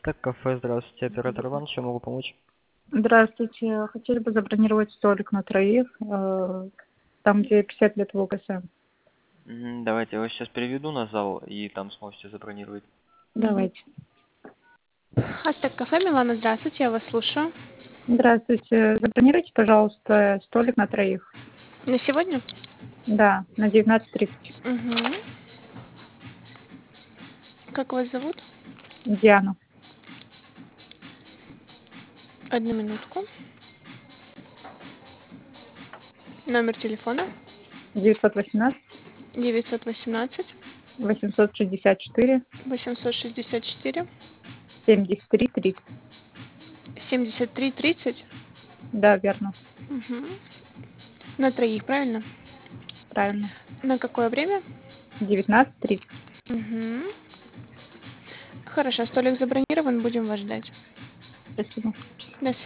Так, кафе, здравствуйте, оператор Иван, чем могу помочь? Здравствуйте. Хотели бы забронировать столик на троих, там, где 50 лет ВКС. Давайте я вас сейчас переведу на зал, и там сможете забронировать. Давайте. Астек кафе, Милана, здравствуйте, я вас слушаю. Здравствуйте. Забронируйте, пожалуйста, столик на троих. На сегодня? Да, на 19:30. Угу. Как вас зовут? Диана. Одну минутку. Номер телефона? 918 918 864 864 73 30. 73 30. Да, верно. Угу. На троих, правильно? Правильно. На какое время? 19:30. Угу. Хорошо, столик забронирован, будем вас ждать. Спасибо. До свидания.